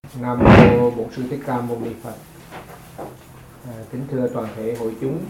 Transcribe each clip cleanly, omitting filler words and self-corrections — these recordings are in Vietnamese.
Nam mô Bổn Sư Thích Ca Mâu Ni Phật. Kính thưa toàn thể hội chúng,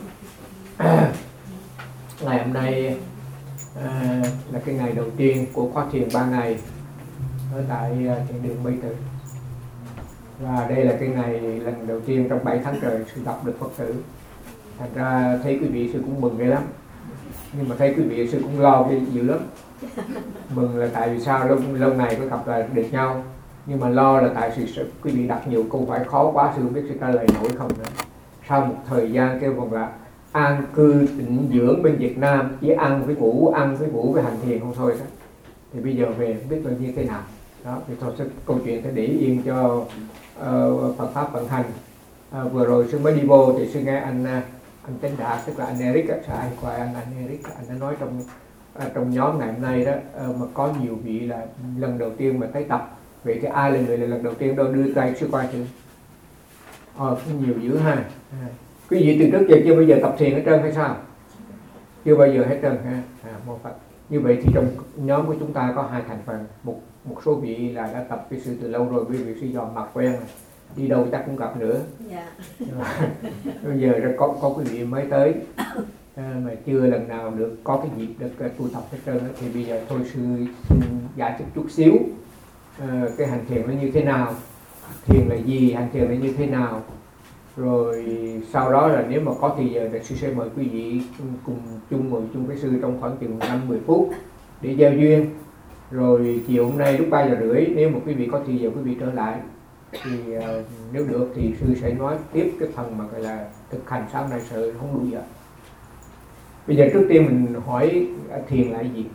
ngày hôm nay là cái ngày đầu tiên của khóa thiền 3 ngày ở tại thiền đường Mây Tử. Và đây là cái ngày lần đầu tiên trong 7 tháng trời sư gặp được Phật tử. Thành ra thấy quý vị sư cũng mừng ghê lắm. Nhưng mà thấy quý vị sư cũng lo dữ lắm. Mừng là tại vì sao lâu ngày có gặp lại được nhau. Nhưng mà lo là tại vì quý vị đặt nhiều câu hỏi khó quá, sư không biết sư trả lời nổi không nữa. Sau một thời gian kêu bằng là an cư tịnh dưỡng bên Việt Nam, chỉ ăn với ngủ với hành thiền không thôi đó. Thì bây giờ về không biết là như thế nào. Đó, thì thôi câu chuyện phải để yên cho Phật Pháp vận hành. Vừa rồi sư mới đi vô thì sư nghe anh Tấn Đạt, tức là anh Eric, ai gọi anh Eric, anh đã nói trong nhóm ngày hôm nay đó, mà có nhiều vị là lần đầu tiên mà tới tập. Vậy thì ai là người lần đầu tiên đâu đưa tay sư coi thử. Nhiều dữ ha. Quý vị từ trước giờ chưa bao giờ tập thiền hết trơn hay sao? Chưa bao giờ hết trơn ha. Mô Phật. Như vậy thì trong nhóm của chúng ta có hai thành phần. Một số vị là đã tập với sư từ lâu rồi, quý vị sư dò mặt quen rồi. Đi đâu chắc cũng gặp nữa. Bây giờ có quý vị mới tới mà chưa lần nào được có cái dịp được tu tập hết trơn. Thì bây giờ thôi sư xin giải thích chút xíu. Cái hành thiền nó như thế nào, thiền là gì, hành thiền là như thế nào, rồi sau đó là nếu mà có thì giờ sư sẽ mời quý vị ngồi chung với sư trong khoảng chừng 5-10 phút để giao duyên. Rồi chiều hôm nay lúc 3 giờ rưỡi nếu mà quý vị có thì giờ quý vị trở lại thì nếu được thì sư sẽ nói tiếp cái phần mà gọi là thực hành sau này, sợ không đủ giờ. Bây giờ trước tiên mình hỏi thiền là gì.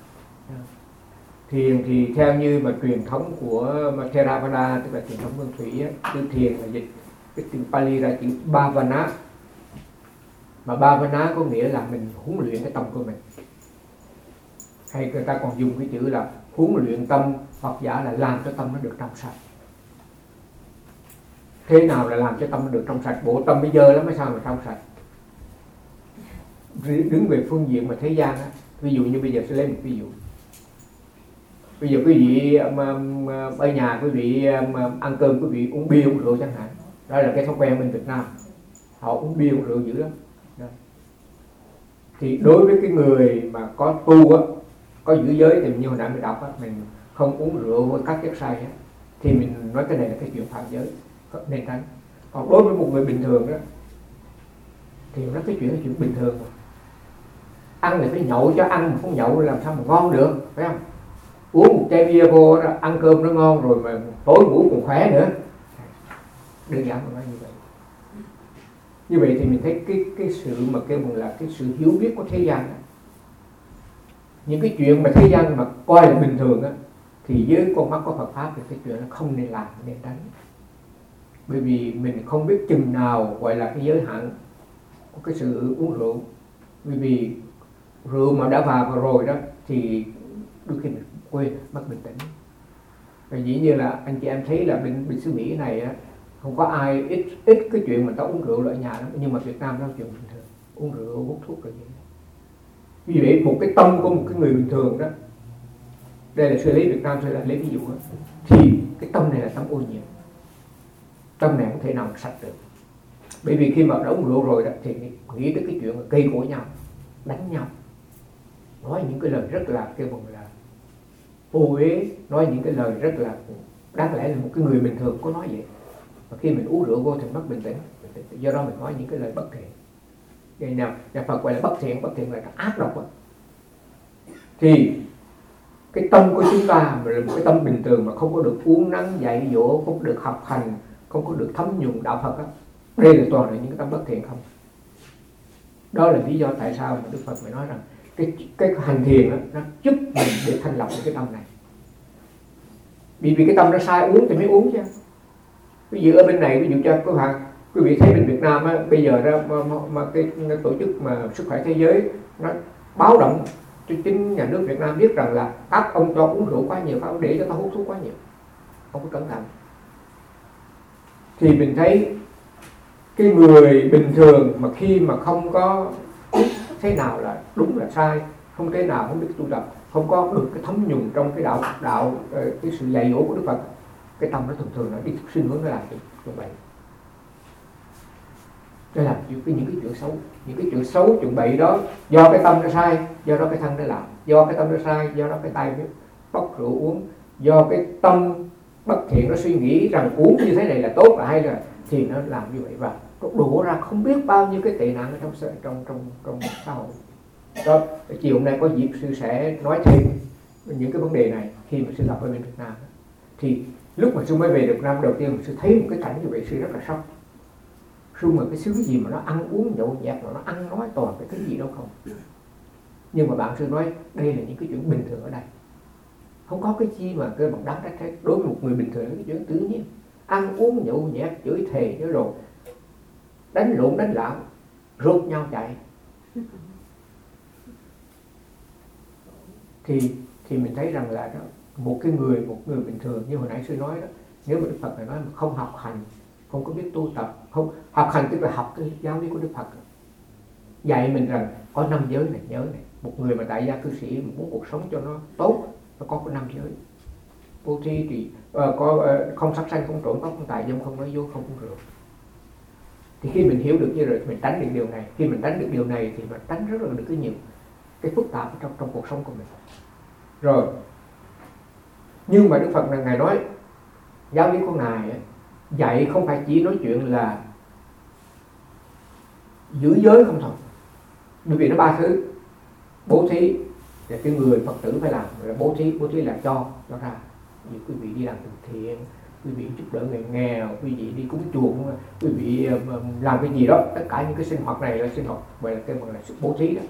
Thiền thì theo như mà truyền thống của Theravada, tức là truyền thống Nguyên Thủy, chữ thiền là dịch cái từ Pali ra chữ Bhavana. Mà Bhavana có nghĩa là mình huấn luyện cái tâm của mình. Hay người ta còn dùng cái chữ là huấn luyện tâm, hoặc giả là làm cho tâm nó được trong sạch. Thế nào là làm cho tâm nó được trong sạch? Bộ tâm bây giờ lắm, mới sao mà trong sạch? Đứng về phương diện mà thế gian á, ví dụ như bây giờ sẽ lấy một ví dụ. Bây giờ quý vị ở nhà quý vị ăn cơm quý vị uống bia uống rượu chẳng hạn. Đó là cái thói quen bên Việt Nam. Họ uống bia uống rượu dữ lắm. Đó. Thì đối với cái người mà có tu á, có giữ giới thì như hồi nãy mình đọc á, mình không uống rượu với các chất say á, thì mình nói cái này là cái chuyện phạm giới, nên tránh. Còn đối với một người bình thường đó thì nó cái chuyện bình thường mà. Ăn là phải nhậu, cho ăn mà không nhậu làm sao mà ngon được, phải không? Uống một chai bia vô đó, ăn cơm nó ngon rồi mà tối ngủ còn khỏe nữa. Đơn giản mà nói như vậy. Như vậy thì mình thấy cái sự mà kêu bằng là cái sự hiểu biết của thế gian đó. Những cái chuyện mà thế gian mà coi là bình thường đó, thì với con mắt của Phật Pháp thì cái chuyện nó không nên làm, nên tránh. Bởi vì mình không biết chừng nào gọi là cái giới hạn của cái sự uống rượu. Bởi vì rượu mà đã vào rồi đó thì đôi khi mình quên, mất bình tĩnh. Và dĩ như là anh chị em thấy là bên xứ Mỹ này á, không có ai ít cái chuyện mà ta uống rượu ở nhà lắm, nhưng mà Việt Nam nó là chuyện bình thường, uống rượu hút thuốc rồi vậy. Vì vậy một cái tâm của một cái người bình thường đó, đây là sư lấy Việt Nam, sư là lấy ví dụ đó, thì cái tâm này là tâm ô nhiễm, tâm này không thể nào sạch được. Bởi vì khi mà đã uống rượu rồi đó thì nghĩ tới cái chuyện là gây gổ nhau, đánh nhau, nói những cái lời rất là kêu bằng là vô uế, nói những cái lời rất là đáng lẽ là một cái người bình thường có nói vậy. Và khi mình uống rượu vô thì mất bình tĩnh, do đó mình nói những cái lời bất thiện. Vậy nào nhà Phật gọi là bất thiện là ác độc. Thì cái tâm của chúng ta là một cái tâm bình thường mà không có được uốn nắn dạy dỗ, không có được học hành, không có được thấm nhuần đạo Phật đó. Đây là toàn là những cái tâm bất thiện không. Đó là lý do tại sao mà Đức Phật mới nói rằng cái hành thiền đó, nó giúp mình để thanh lọc cái tâm này. Vì cái tâm nó sai uống thì mới uống chứ. Ví dụ ở bên này, ví dụ cho quý vị thấy bên Việt Nam á, bây giờ ra mà cái tổ chức mà sức khỏe thế giới nó báo động cho chính nhà nước Việt Nam biết rằng là các ông cho uống rượu quá nhiều, các ông để cho ta hút thuốc quá nhiều, không có cẩn thận. Thì mình thấy cái người bình thường mà khi mà không có thế nào là đúng là sai, không thế nào không biết tu tập, không có được cái thấm nhuần trong cái đạo cái sự dạy dỗ của Đức Phật, cái tâm nó thường nó đi xuyên hướng nó làm chuyện bậy, nó làm những cái chuyện xấu, chuyện bậy đó do cái tâm nó sai, do đó cái thân nó làm, do cái tâm nó sai, do đó cái tay nó bốc rượu uống, do cái tâm bất thiện nó suy nghĩ rằng uống như thế này là tốt là hay rồi thì nó làm như vậy, và nó đổ ra không biết bao nhiêu cái tệ nạn ở trong xã hội. Đó, chiều hôm nay có dịp sư sẽ nói thêm những cái vấn đề này khi mà sư gặp ở bên Việt Nam. Thì lúc mà sư mới về Việt Nam đầu tiên mà sư thấy một cái cảnh như vậy sư rất là sốc. Sư mà cái xứ gì mà nó ăn uống nhậu nhẹt, nó ăn nói toàn cái thứ gì đâu không. Nhưng mà bạn sư nói đây là những cái chuyện bình thường ở đây, không có cái chi mà cái bằng đáng trách hết. Đối với một người bình thường cái chuyện tự nhiên, ăn uống nhậu nhẹt, chửi thề chứ rồi đánh lộn đánh lạo, rốt nhau chạy. Thì mình thấy rằng là đó, một người bình thường như hồi nãy sư nói đó, nếu mà Đức Phật này nói mà không học hành, không có biết tu tập, không học hành tức là học cái giáo lý của Đức Phật, dạy mình rằng có 5 giới này, nhớ này. Một người mà tại gia cư sĩ mà muốn cuộc sống cho nó tốt nó có 5 giới: vô tri thì không sát sanh, không trộm cắp, không tà dâm, không nói dối, không uống rượu. Thì khi mình hiểu được như rồi mình tránh được điều này. Khi mình tránh được điều này thì mình tránh rất là được cái nhiều cái phức tạp trong cuộc sống của mình. Rồi, nhưng mà Đức Phật là Ngài nói giáo lý của Ngài dạy không phải chỉ nói chuyện là giữ giới không thôi, bởi vì nó 3 thứ: bố thí là cái người Phật tử phải làm, là bố thí là cho ra. Như quý vị đi làm từ thiện, quý vị giúp đỡ người nghèo, quý vị đi cúng chuộng, quý vị làm cái gì đó, tất cả những cái sinh hoạt này là sinh hoạt vậy là cái gọi là sự bố thí đó.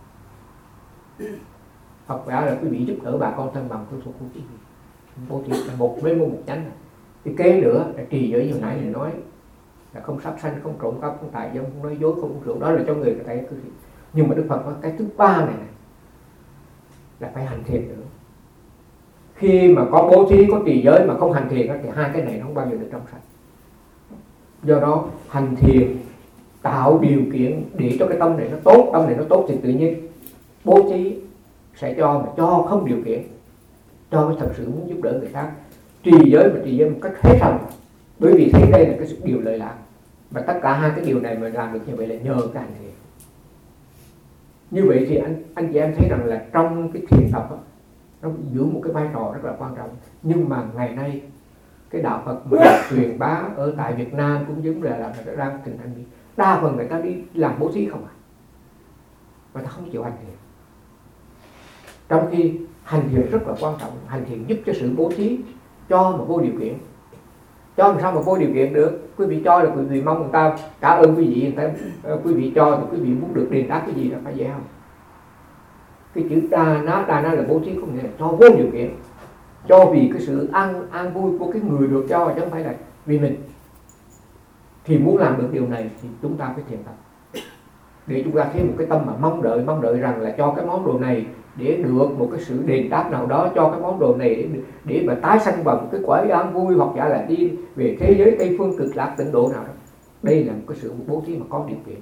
Phật giáo là quý vị giúp đỡ bà con thân bằng tu thuộc của quý vị. Bố thí là một nhánh này. Cái kế nữa là trì giới, như nãy mình nói là không sát sanh, không trộm cắp, không tà dâm, không nói dối, không uống rượu, đó là cho người tại cư sĩ. Nhưng mà Đức Phật nói cái thứ 3 này là phải hành thiền nữa. Khi mà có bố thí, có trì giới mà không hành thiền thì hai cái này nó không bao giờ được trong sạch. Do đó hành thiền tạo điều kiện để cho cái tâm này nó tốt thì tự nhiên bố thí sẽ cho, mà cho không điều kiện, cho mới thật sự muốn giúp đỡ người khác. Trì giới một cách hết lòng, bởi vì thấy đây là cái điều lợi lạc. Và tất cả hai cái điều này mà làm được như vậy là nhờ cái hành thiền. Như vậy thì anh chị em thấy rằng là trong cái thiền tập đó, nó giữ một cái vai trò rất là quan trọng. Nhưng mà ngày nay cái đạo Phật mà truyền bá ở tại Việt Nam cũng giống là đang tình hình đa phần người ta đi làm bố thí không à, người ta không chịu hành thiền. Trong khi hành thiền rất là quan trọng, hành thiền giúp cho sự bố thí cho mà vô điều kiện. Cho làm sao mà vô điều kiện được? Quý vị cho là quý vị mong người ta trả ơn quý vị, quý vị cho thì quý vị muốn được đền đáp cái gì đó, phải vậy không? Cái chữ đà na là bố thí, không nghĩa là cho vô điều kiện, cho vì cái sự an vui của cái người được cho, chứ không phải là vì mình. Thì muốn làm được điều này thì chúng ta phải thiền tập, để chúng ta thấy một cái tâm mà mong đợi rằng là cho cái món đồ này để được một cái sự đền đáp nào đó, cho cái món đồ này để mà tái sanh vào một cái cõi an vui, hoặc giả là đi về thế giới Tây phương cực lạc tịnh độ nào đó. Đây là một cái sự bố thí mà có điều kiện,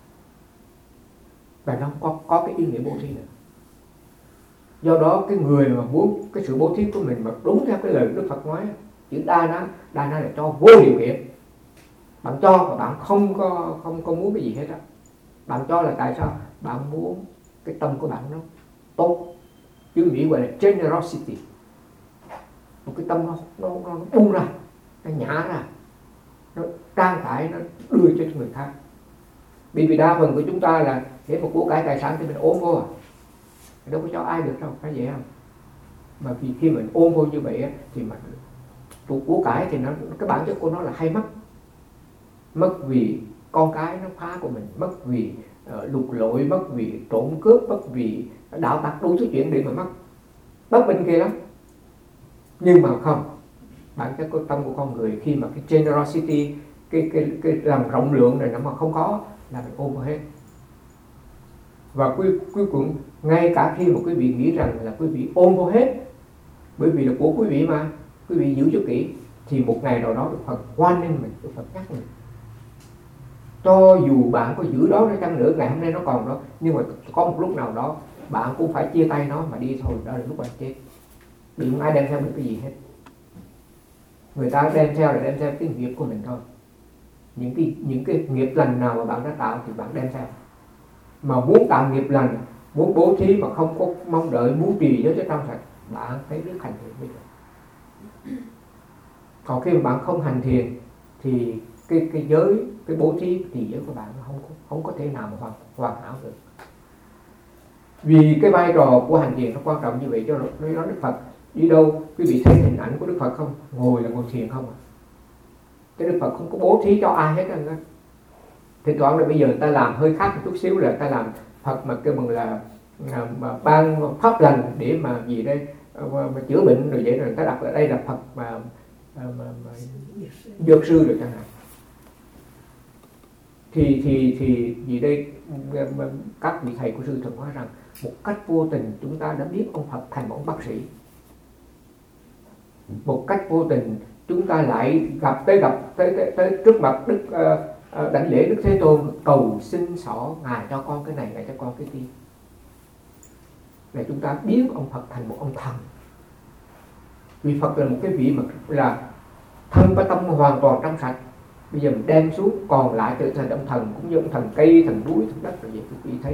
và nó có cái ý nghĩa bố thí nữa. Do đó cái người mà muốn cái sự bố thí của mình mà đúng theo cái lời Đức Phật nói, chữ đa na là cho vô điều kiện. Bạn cho và bạn không có muốn cái gì hết á. Bạn cho là tại sao? Bạn muốn cái tâm của bạn nó tốt. Chứ Mỹ gọi là generosity. Một cái tâm nó buông ra, nó nhả ra, nó trang trải, nó đưa cho người khác. Bởi vì đa phần của chúng ta là để một của cải tài sản thì mình ôm vô à, đâu có cho ai được đâu, phải vậy không? Mà vì khi mình ôm vô như vậy thì mà của cải thì cái bản chất của nó là hay mất vì con cái nó phá của mình, mất vì lục lội, mất vì trộm cướp, mất vì đạo tặc, đủ thứ chuyện để mà mất, bất bình kia lắm. Nhưng mà không, bản chất của tâm của con người khi mà cái generosity, cái lòng rộng lượng này nó mà không có là mình ôm vào hết. Và cuối cùng ngay cả khi mà quý vị nghĩ rằng là quý vị ôm vô hết, bởi vì là của quý vị mà, quý vị giữ cho kỹ, thì một ngày nào đó Đức Phật hoan nghênh mình, Đức Phật nhắc mình. Cho dù bạn có giữ đó ra chăng nữa, ngày hôm nay nó còn đó, nhưng mà có một lúc nào đó bạn cũng phải chia tay nó mà đi thôi, đó là lúc bạn chết. Đừng ai đem theo được cái gì hết. Người ta đem theo là đem theo cái nghiệp của mình thôi. Những cái nghiệp lành nào mà bạn đã tạo thì bạn đem theo. Mà muốn tạo nghiệp lành, muốn bố thí mà không có mong đợi bố trì giới cho trong sạch, bạn phải biết hành thiền bây giờ. Còn khi mà bạn không hành thiền thì cái giới, cái bố thí thì giới của bạn nó không có thể nào mà hoàn hảo được. Vì cái vai trò của hành thiền nó quan trọng như vậy, cho nên nói Đức Phật đi đâu quý vị thấy hình ảnh của Đức Phật không? Ngồi là ngồi thiền không à. Cái Đức Phật không có bố thí cho ai hết anh. Thì toán là bây giờ ta làm hơi khác một chút xíu, là ta làm Phật mà kêu bằng là mà ban pháp lành để mà gì đây mà chữa bệnh rồi vậy, rồi ta đặt ở đây là Phật mà dược sư rồi chẳng hạn. Thì gì đây các vị thầy của sư thường nói rằng một cách vô tình chúng ta đã biết ông Phật thành một ông bác sĩ. Một cách vô tình chúng ta lại gặp tới trước mặt Đức đảnh lễ Đức Thế Tôn, cầu xin xỏ ngài cho con cái này, ngài cho con cái kia. Là chúng ta biến ông Phật thành một ông thần. Vì Phật là một cái vị mà là thân và tâm hoàn toàn trong sạch. Bây giờ mình đem xuống còn lại tự thành ông thần, cũng như ông thần cây, thần núi, thần đất rồi vậy. Quý vị thấy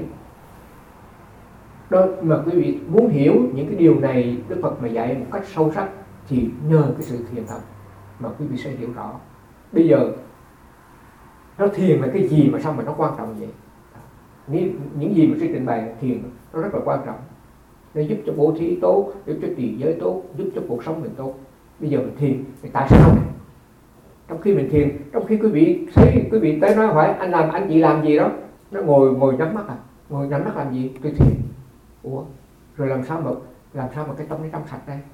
đó, mà quý vị muốn hiểu những cái điều này Đức Phật mà dạy một cách sâu sắc thì nhờ cái sự thiền thật mà quý vị sẽ hiểu rõ. Bây giờ nó thiền là cái gì mà sao mà nó quan trọng vậy? Những gì mà sư trình bày thiền nó rất là quan trọng. Nó giúp cho bố thí tốt, giúp cho trì giới tốt, giúp cho cuộc sống mình tốt. Bây giờ mình thiền thì tại sao này? Trong khi mình thiền, trong khi quý vị thấy quý vị tới nói hỏi anh chị làm gì đó, nó ngồi nhắm mắt à? Ngồi nhắm mắt làm gì? Tôi thiền. Ủa? Rồi làm sao mà cái tâm nó trong sạch đây?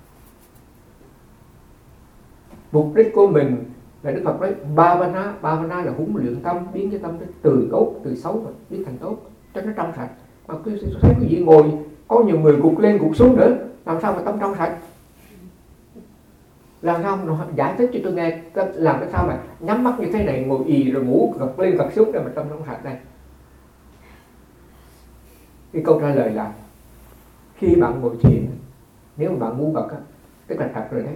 Mục đích của mình là Đức Phật nói Bhavana là huấn luyện tâm, biến cái tâm từ tốt, từ xấu mà biến thành tốt cho nó trong sạch. Mà cứ thấy quý vị ngồi có nhiều người gục lên gục xuống nữa, làm sao mà tâm trong sạch? Làm sao mà giải thích cho tôi nghe, làm cái sao mà nhắm mắt như thế này, ngồi ì rồi ngủ gật lên gật xuống để mà tâm trong sạch đây? Cái câu trả lời là khi bạn ngồi thiền, nếu mà bạn ngu gật á, tức là thật rồi đấy.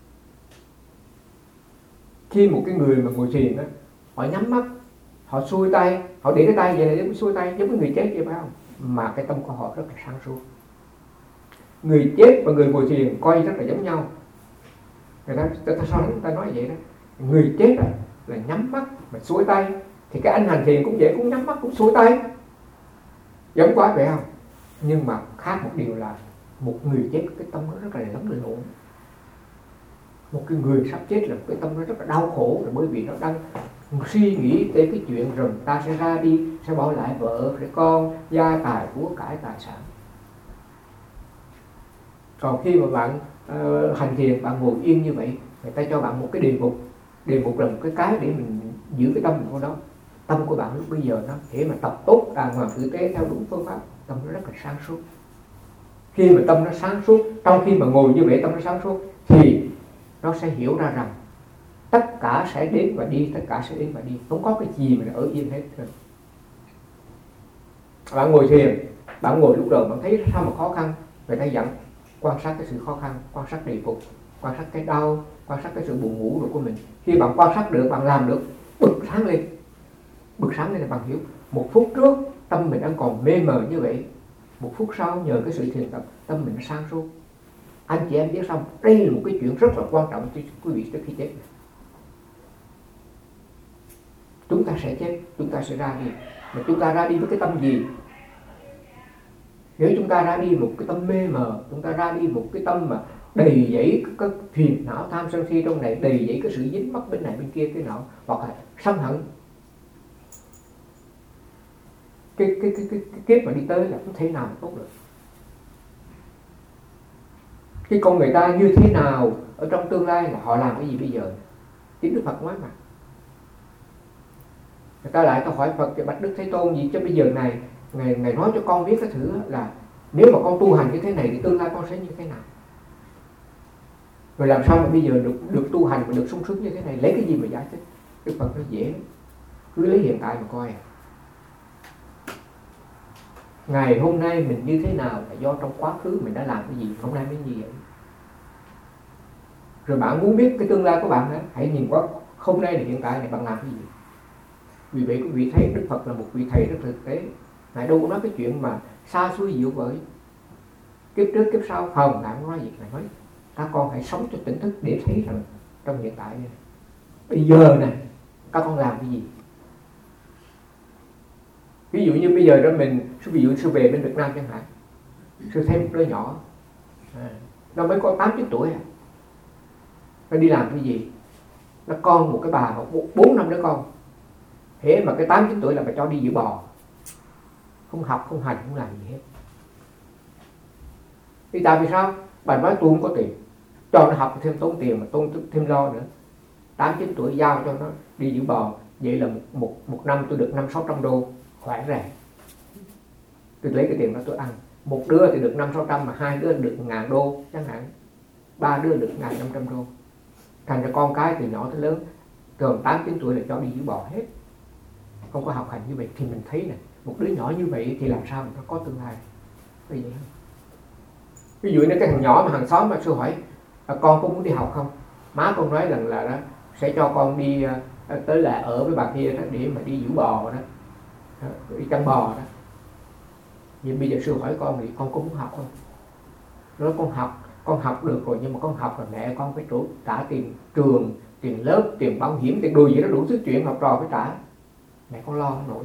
Khi một cái người mà ngồi thiền á, họ nhắm mắt, họ xuôi tay, họ để cái tay vậy này để xuôi tay giống như người chết vậy phải không? Mà cái tâm của họ rất là sáng suốt. Người chết và người ngồi thiền coi rất là giống nhau. Người ta nói vậy đó. Người chết là nhắm mắt mà xuôi tay, thì cái anh hành thiền cũng vậy, cũng nhắm mắt cũng xuôi tay, giống quá phải không? Nhưng mà khác một điều là một người chết cái tâm nó rất là lắm lộn. Một cái người sắp chết là cái tâm nó rất là đau khổ, là bởi vì nó đang suy nghĩ tới cái chuyện rằng ta sẽ ra đi, sẽ bỏ lại vợ, sẽ con, gia tài, của cải, tài sản. Còn khi mà bạn hành thiền, bạn ngồi yên như vậy, người ta cho bạn một cái đề mục là một cái để mình giữ cái tâm của đó. Tâm của bạn lúc bây giờ nó để mà tập tốt đàng hoàng tử tế theo đúng phương pháp, tâm nó rất là sáng suốt. Khi mà tâm nó sáng suốt, trong khi mà ngồi như vậy tâm nó sáng suốt thì nó sẽ hiểu ra rằng tất cả sẽ đến và đi, tất cả sẽ đến và đi, không có cái gì mà ở yên hết. Bạn ngồi thiền, bạn ngồi lúc đầu bạn thấy sao mà khó khăn, người ta dặn quan sát cái sự khó khăn, quan sát đề phục, quan sát cái đau, quan sát cái sự buồn ngủ của mình. Khi bạn quan sát được, bạn làm được, bừng sáng lên là bạn hiểu một phút trước tâm mình đang còn mê mờ như vậy, một phút sau nhờ cái sự thiền tập tâm mình sáng suốt. Anh chị em biết xong, đây là một cái chuyện rất là quan trọng cho quý vị trước khi chết. Chúng ta sẽ chết, chúng ta sẽ ra đi, mà chúng ta ra đi với cái tâm gì? Nếu chúng ta ra đi một cái tâm mê mờ, chúng ta ra đi một cái tâm mà đầy dẫy cái phiền não tham sân si trong này, đầy dẫy cái sự dính mắc bên này bên kia cái nọ, hoặc là sân hận, cái kiếp mà đi tới là không thể nào mà tốt được. Cái con người ta như thế nào ở trong tương lai là họ làm cái gì bây giờ. Chính Đức Phật nói mà. Người ta lại hỏi Phật bạch Đức Thế Tôn gì cho bây giờ này, Ngài nói cho con biết cái thử là nếu mà con tu hành như thế này thì tương lai con sẽ như thế nào. Rồi làm sao mà bây giờ được tu hành mà được sung sướng như thế này, lấy cái gì mà giải thích. Đức Phật nói dễ, cứ lấy hiện tại mà coi. Ngày hôm nay mình như thế nào là do trong quá khứ mình đã làm cái gì, hôm nay mới như vậy. Rồi bạn muốn biết cái tương lai của bạn đó, hãy nhìn qua hôm nay là hiện tại này bạn làm cái gì. Vì vậy quý vị thấy Đức Phật là một vị thầy rất thực tế. Ngài đâu có nói cái chuyện mà xa xôi diệu vời kiếp trước kiếp sau không. Ngài không nói gì. Ngài nói các con hãy sống cho tỉnh thức để thấy rằng trong hiện tại này, bây giờ này các con làm cái gì. Ví dụ như bây giờ đó mình, ví dụ sư về bên Việt Nam chẳng hạn, sư thấy một đứa nhỏ nó mới có 8-9 tuổi à, nó đi làm cái gì, nó con một cái bà 4-5 đứa con, thế mà cái 8-9 tuổi là bà cho đi giữ bò, không học không hành không làm gì hết. Thì tại vì sao? Bà nói tôi không có tiền, cho nó học thêm tốn tiền mà tốn thêm lo nữa. 8-9 tuổi giao cho nó đi giữ bò, vậy là một năm tôi được 500-600 đô, khỏe rẻ. Tôi lấy cái tiền đó tôi ăn. Một đứa thì được 500-600 mà hai đứa được 1.000 đô chẳng hạn, 3 đứa được 1.500 đô. Thành ra con cái từ nhỏ tới lớn, từ 8-9 tuổi là cho đi giữ bò hết, không có học hành như vậy. Thì mình thấy này, một đứa nhỏ như vậy thì làm sao nó có tương lai. Vậy không? Ví dụ như cái thằng nhỏ mà hàng xóm mà sư hỏi con có muốn đi học không, má con nói rằng là đó, sẽ cho con đi tới là ở với bà kia đó, để mà đi giữ bò đó, đi chăn bò đó. Vậy bây giờ sư hỏi con thì con có muốn học không? Nói con học được rồi, nhưng mà con học là mẹ con phải trả tiền trường, tiền lớp, tiền bảo hiểm, tiền đồ gì đó đủ thứ chuyện học trò phải trả, mẹ con lo không nổi.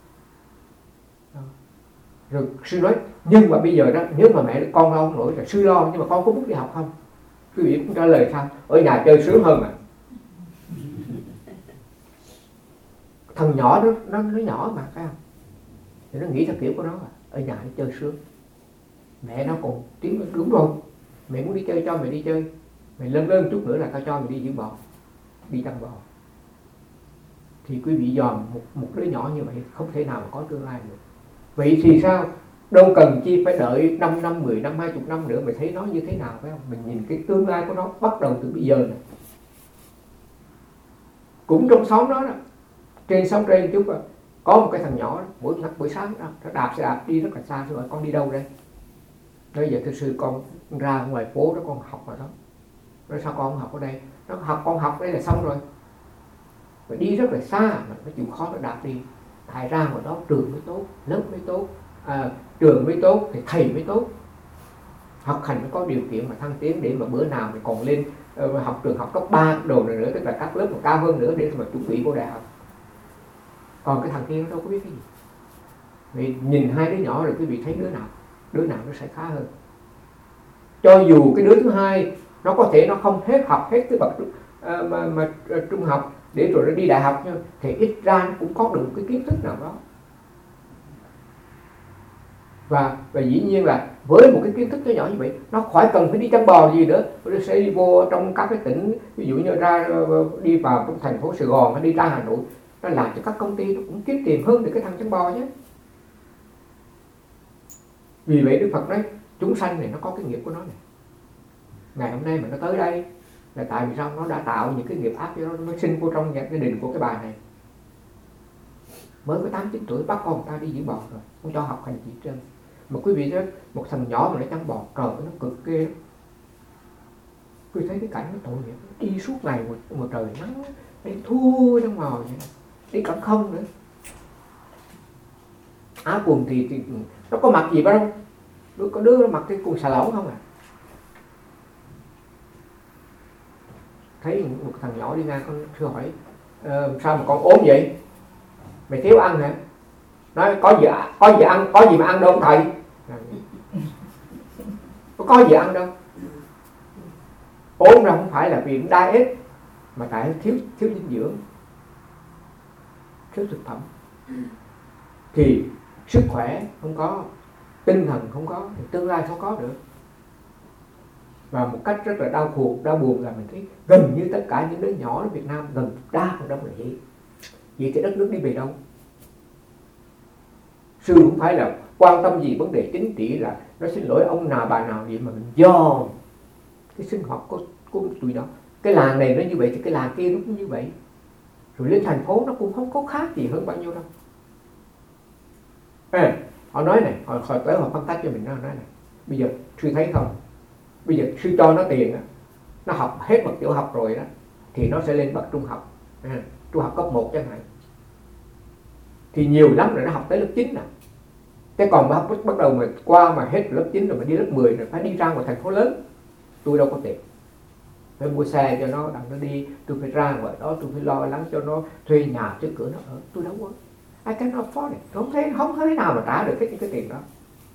Rồi sư nói nhưng mà bây giờ đó, nếu mà mẹ con lo không nổi là sư lo, nhưng mà con có muốn đi học không? Quý vị cũng trả lời sao? Ở nhà chơi sướng hơn à. Thằng nhỏ đó, nó nhỏ mà phải không? Thì nó nghĩ theo kiểu của nó à. Ở nhà nó chơi sướng, mẹ nó còn tiếng đúng rồi, mẹ muốn đi chơi cho mẹ đi chơi, mày lớn chút nữa là tao cho mày đi giữ bò, đi chăn bò. Thì quý vị dòm một đứa nhỏ như vậy không thể nào mà có tương lai được. Vậy thì sao? Đâu cần chi phải đợi 5 năm, 10 năm, 20 năm nữa mày thấy nó như thế nào, phải không? Mình nhìn cái tương lai của nó bắt đầu từ bây giờ này. Cũng trong xóm đó, trên xóm trên chút có một cái thằng nhỏ đó, buổi sáng đó, nó đạp xe đạp đi rất là xa. Rồi con đi đâu đây? Nói giờ thưa sư con ra ngoài phố đó con học rồi đó. Nói sao con không học ở đây? Nó học, con học đây là xong rồi. Phải đi rất là xa mà nó chịu khó nó đạp đi. Thầy ra ngoài đó trường mới tốt, lớp mới tốt, trường mới tốt thì thầy mới tốt. Học hành mới có điều kiện mà thăng tiến để mà bữa nào mình còn lên học trường học cấp 3 đồ nữa, tức là các lớp mà cao hơn nữa để mà chuẩn bị vô đại học. Còn cái thằng kia nó đâu có biết cái gì. Vì nhìn hai đứa nhỏ rồi quý vị thấy đứa nào nó sẽ khá hơn. Cho dù cái đứa thứ hai nó có thể nó không học hết cái bậc mà trung học để rồi nó đi đại học, thì ít ra nó cũng có được cái kiến thức nào đó. Và dĩ nhiên là với một cái kiến thức nhỏ như vậy, nó khỏi cần phải đi chăn bò gì nữa, nó sẽ đi vô trong các cái tỉnh, ví dụ như ra đi vào trong thành phố Sài Gòn hay đi ra Hà Nội, nó làm cho các công ty nó cũng kiếm tiền hơn được cái thằng chăn bò chứ. Vì vậy Đức Phật nói chúng sanh này nó có cái nghiệp của nó này. Ngày hôm nay mà nó tới đây là tại vì sao? Nó đã tạo những cái nghiệp ác cho nó mới sinh vô trong gia đình của cái bà này. Mới có 8-9 tuổi bắt con người ta đi giữ bò rồi, không cho học hành gì trơn. Mà quý vị thấy một thằng nhỏ mà nó chăn bò, trời ơi nó cực ghê. Quý vị thấy cái cảnh nó tội nghiệp, đi suốt ngày một trời nắng, đi thua trong ngồi vậy, đi cẳng không nữa. Áo quần thì nó có mặc gì đâu, có đứa nó mặc cái quần xà lỏng không à. Thấy một thằng nhỏ đi ngang, con thưa hỏi sao mà con ốm vậy? Mày thiếu ăn hả? Nói có gì ăn, có gì mà ăn đâu thầy. Có gì ăn đâu. Ốm ra không phải là vì diet mà tại thiếu dinh dưỡng, thiếu thực phẩm. Thì sức khỏe không có, tinh thần không có, thì tương lai không có được. Và một cách rất là đau buồn là mình thấy gần như tất cả những đứa nhỏ ở Việt Nam gần đa phần đông là vậy. Vậy thì đất nước đi về đâu? Sư cũng phải là quan tâm gì vấn đề chính trị là nó xin lỗi ông nào bà nào gì mà mình do cái sinh hoạt của tụi nó. Cái làng này nó như vậy thì cái làng kia nó cũng như vậy. Rồi lên thành phố nó cũng không có khác gì hơn bao nhiêu đâu. Họ nói này, họ tới họ phân tách cho mình, nó nói này, bây giờ sư thấy không, bây giờ sư cho nó tiền nó học hết bậc tiểu học rồi đó thì nó sẽ lên bậc trung học, trung học cấp 1 chẳng hạn, thì nhiều lắm rồi nó học tới lớp 9 nè. Thế còn mà bắt đầu mà qua mà hết lớp 9 rồi mà đi lớp 10 rồi phải đi ra ngoài thành phố lớn, tôi đâu có tiền, phải mua xe cho nó đặng nó đi, tôi phải ra ngoài đó, tôi phải lo lắng cho nó, thuê nhà trước cửa nó ở, tôi đâu có, I cannot afford it, không thấy nào mà trả được cái tiền đó.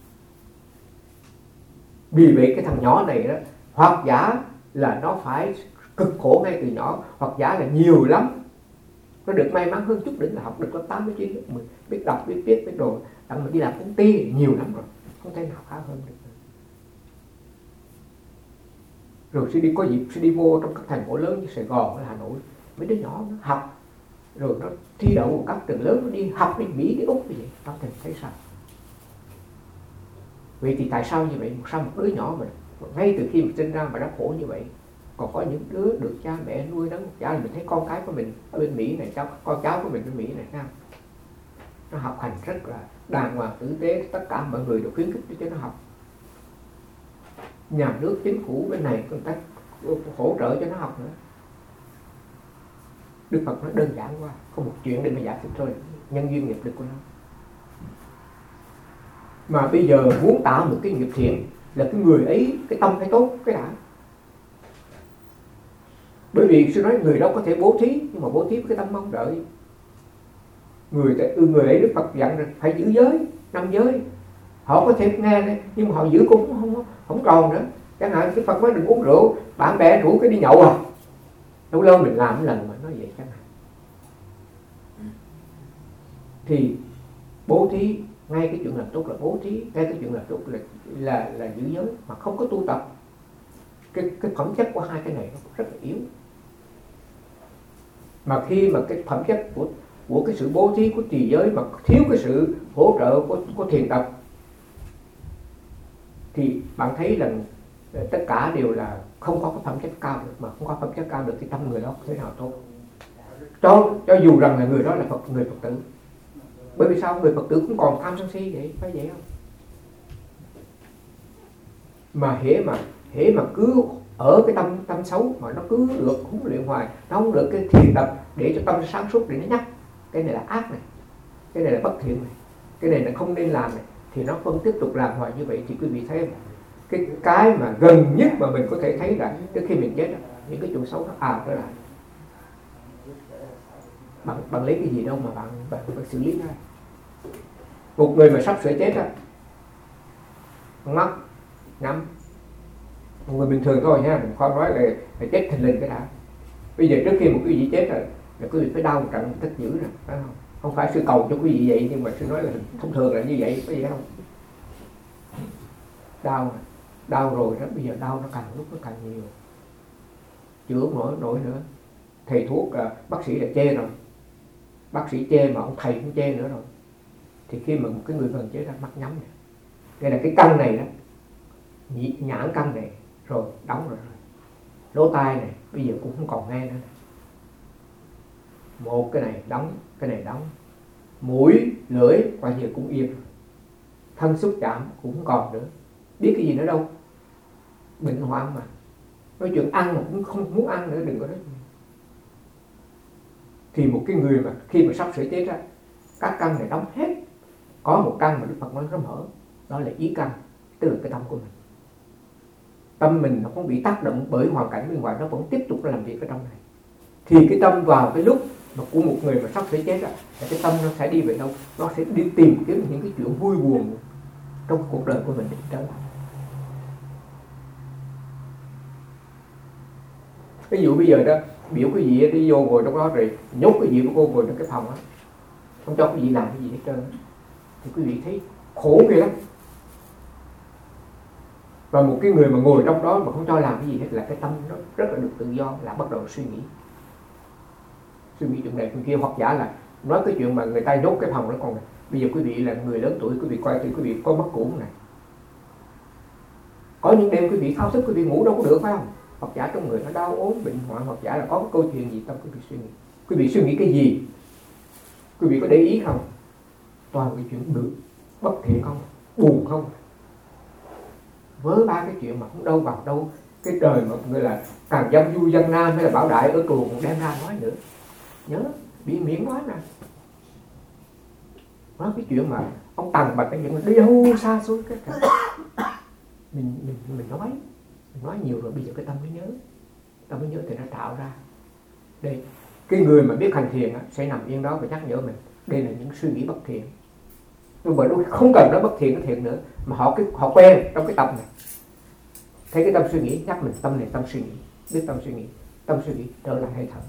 Vì vậy cái thằng nhỏ này đó, hoặc giả là nó phải cực khổ ngay từ nhỏ, hoặc giả là nhiều lắm nó được may mắn hơn chút đỉnh là học được lớp 8, lớp 9, lớp 10, biết đọc, biết viết, biết đồ, đặng mà đi làm công ty nhiều lắm rồi, không thể nào khá hơn được. Rồi sẽ đi có dịp sẽ đi vô trong các thành phố lớn như Sài Gòn hay Hà Nội, mấy đứa nhỏ nó học rồi nó thi đậu một các trường lớn, nó đi học đi Mỹ, đi Úc như vậy, nó thì thấy sao? Vậy thì tại sao như vậy? Sao một đứa nhỏ mà ngay từ khi mình sinh ra mà đã khổ như vậy? Còn có những đứa được cha mẹ nuôi nấng, cha mình thấy con cái của mình ở bên Mỹ này, con cháu của mình bên Mỹ này, nó học hành rất là đàng hoàng tử tế, tất cả mọi người đều khuyến khích cho nó học. Nhà nước chính phủ bên này người ta hỗ trợ cho nó học nữa. Đức Phật nói đơn giản quá, có một chuyện để mà giải thích thôi, nhân duyên nghiệp lực của nó. Mà bây giờ muốn tạo một cái nghiệp thiện là cái người ấy cái tâm phải tốt cái đã. Bởi vì sư nói người đâu có thể bố thí, nhưng mà bố thí với cái tâm mong đợi. Người ấy Đức Phật dặn là phải giữ giới, 5 giới. Họ có thể nghe đấy, nhưng mà họ giữ cũng không tròn nữa. Chẳng hạn Đức Phật nói đừng uống rượu, bạn bè rủ cái đi nhậu à. Lâu lâu mình làm một lần mà nói vậy chẳng hạn. Thì bố thí, ngay cái chuyện làm tốt là bố thí, ngay cái chuyện làm tốt là giữ giới, mà không có tu tập. Cái phẩm chất của hai cái này nó rất là yếu. Mà khi mà cái phẩm chất của cái sự bố thí, của trì giới mà thiếu cái sự hỗ trợ của thiền tập, thì bạn thấy rằng tất cả đều là không có cái phẩm chất cao được. Mà không có phẩm chất cao được thì tâm người đó không thể nào tốt. Cho dù rằng là người đó là người Phật tử. Bởi vì sao? Người Phật tử cũng còn tham sân si vậy, phải vậy không? Mà hễ mà cứ ở cái tâm xấu mà nó cứ được huấn luyện hoài, nó không được cái thiền tập để cho tâm sáng suốt, để nó nhắc cái này là ác này, cái này là bất thiện này, cái này là không nên làm này, thì nó vẫn tiếp tục làm hoài như vậy. Thì quý vị thấy cái mà gần nhất mà mình có thể thấy là trước khi mình chết, những cái chuyện xấu nó ào trở lại. Bạn lấy cái gì đâu mà bạn xử lý ra. Một người mà sắp sửa chết á, mắt nhắm, một người bình thường thôi nha, mình không nói là chết thình lình cái đã. Bây giờ trước khi một quý vị chết rồi là quý vị phải đau một trận rất dữ rồi, phải không? Không phải sư cầu cho quý vị vậy, nhưng mà sư nói là thông thường là như vậy, có gì không? Đau rồi đó, bây giờ đau nó càng lúc nó càng nhiều, chữa không nổi nữa. Thầy thuốc bác sĩ là chê rồi, bác sĩ chê mà ông thầy cũng chê nữa rồi. Thì khi mà một cái người gần chết ra, mắt nhắm này, đây là cái căn này đó, nhãn căn này rồi đóng rồi, lỗ tai này bây giờ cũng không còn nghe nữa. Một cái này đóng, cái này đóng, mũi lưỡi qua giờ cũng yên rồi, thân xúc chạm cũng không còn nữa, biết cái gì nữa đâu, bệnh hoạn mà. Nói chuyện ăn mà cũng không muốn ăn nữa, đừng có nói. Thì một cái người mà khi mà sắp sửa chết ra, các căn này đóng hết, có một căn mà Đức Phật nói nó mở, đó là ý căn, tức là cái tâm của mình. Tâm mình nó không bị tác động bởi hoàn cảnh bên ngoài, nó vẫn tiếp tục làm việc ở trong này. Thì cái tâm vào cái lúc mà của một người mà sắp sửa chết ra, cái tâm nó sẽ đi về đâu? Nó sẽ đi tìm kiếm những cái chuyện vui buồn trong cuộc đời của mình để trở lại. Ví dụ bây giờ đó, biểu cái gì đi vô ngồi trong đó rồi nhốt cái gì của cô ngồi trong cái phòng đó, không cho cái gì làm cái gì hết trơn, thì quý vị thấy khổ ghê lắm. Và một cái người mà ngồi trong đó mà không cho làm cái gì hết là cái tâm nó rất là được tự do, là bắt đầu suy nghĩ chuyện này chuyện kia, hoặc giả là nói cái chuyện mà người ta nhốt cái phòng đó. Còn bây giờ quý vị là người lớn tuổi, quý vị coi thì quý vị có mất ngủ này, có những đêm quý vị thao thức, quý vị ngủ đâu có được, phải không? Hoặc giả trong người nó đau ốm bệnh hoạn, hoặc giả là có cái câu chuyện gì tâm quý vị suy nghĩ. Quý vị suy nghĩ cái gì? Quý vị có để ý không? Toàn cái chuyện được bất thiện không, buồn không, với ba cái chuyện mà không đâu vào đâu. cái đời mà người là càng dâm du dân nam hay là Bảo Đại ở chùa cũng đem ra nói nữa. Nhớ bị miễn nói nè, nói cái chuyện mà ông Tần Bạch cái chuyện đi đâu xa xôi cái cả. Mình nói nhiều rồi, bây giờ cái tâm mới nhớ thì nó tạo ra đây. Cái người mà biết hành thiền sẽ nằm yên đó và nhắc nhở mình đây là những suy nghĩ bất thiện. Nhưng mà không cần nó bất thiện nó thiện nữa, mà họ quen trong cái tâm này, thấy cái tâm suy nghĩ nhắc mình tâm này tâm suy nghĩ, biết tâm suy nghĩ trở lại hơi thở,